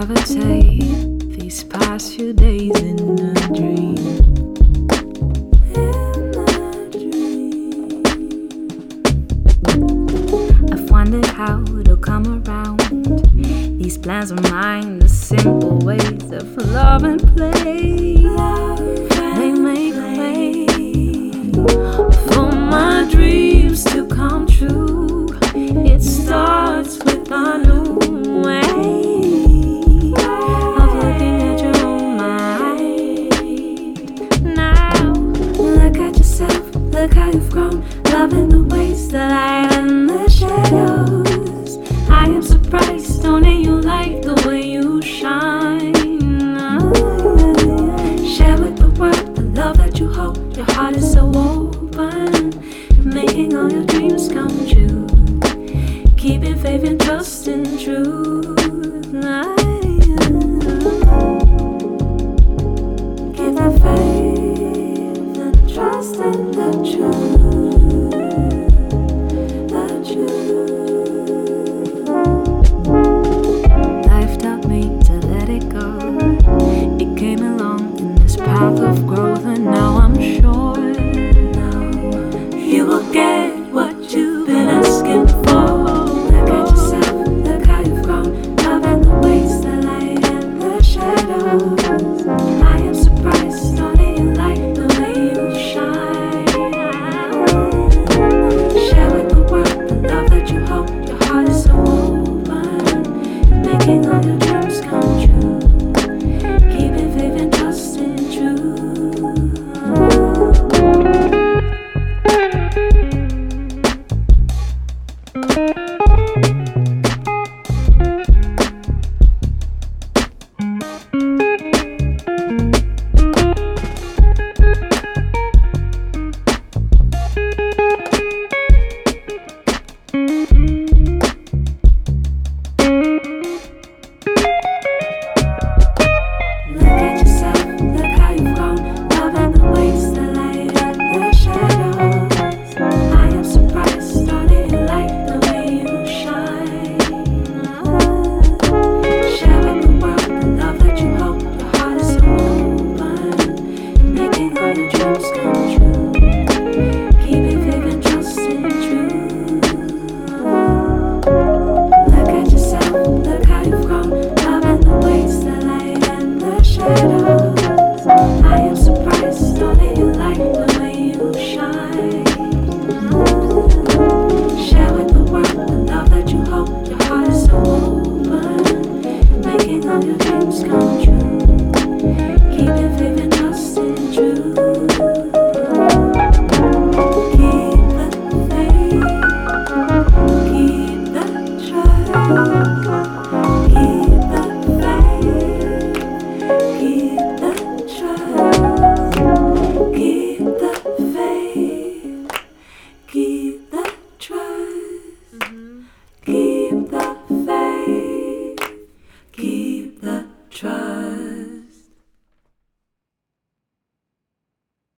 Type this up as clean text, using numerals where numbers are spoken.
gravitate these past few days in a dream. I've wondered how it'll come around. These plans of mine, the simple ways of love and play, they make way for my dreams to come true. It starts with a new way of looking at your own mind. Now, look at yourself, look how you've grown, loving the ways, the light and the shadows. I am surprised, don't you like the way you shine? Share with the world the love that you hold. Your heart is so open, making all your dreams come true. Keeping faith and trust and truth. Keep the faith and trust in the truth. The truth. Life taught me to let it go. It came along in this path of growth, and now I'm sure you will get what you've been asking for. Look at yourself, look how you've grown, loving the ways, the light and the shadows. I am surprised, don't you like the way you shine? Share with the world the love that you hold. Your heart is so open, making all your dreams come true. Keeping faith and trust in truth. Look at yourself, look how you've grown, loving the ways, the light and the shadows. I am surprised, don't you like the way you shine? Share with the world the love that you hold. Your heart is so open, making all your dreams come true. Keeping faith and trust in truth. Look at yourself, look how you've grown, loving the ways, the light and the shadows.